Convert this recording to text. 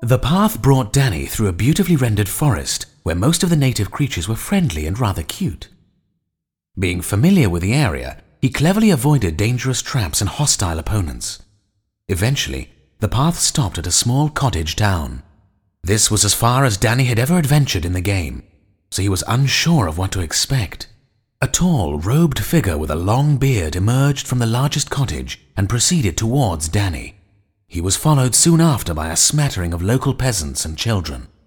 The path brought Danny through a beautifully rendered forest where most of the native creatures were friendly and rather cute. Being familiar with the area, he cleverly avoided dangerous traps and hostile opponents. Eventually, the path stopped at a small cottage town. This was as far as Danny had ever adventured in the game, so he was unsure of what to expect. A tall, robed figure with a long beard emerged from the largest cottage and proceeded towards Danny. He was followed soon after by a smattering of local peasants and children.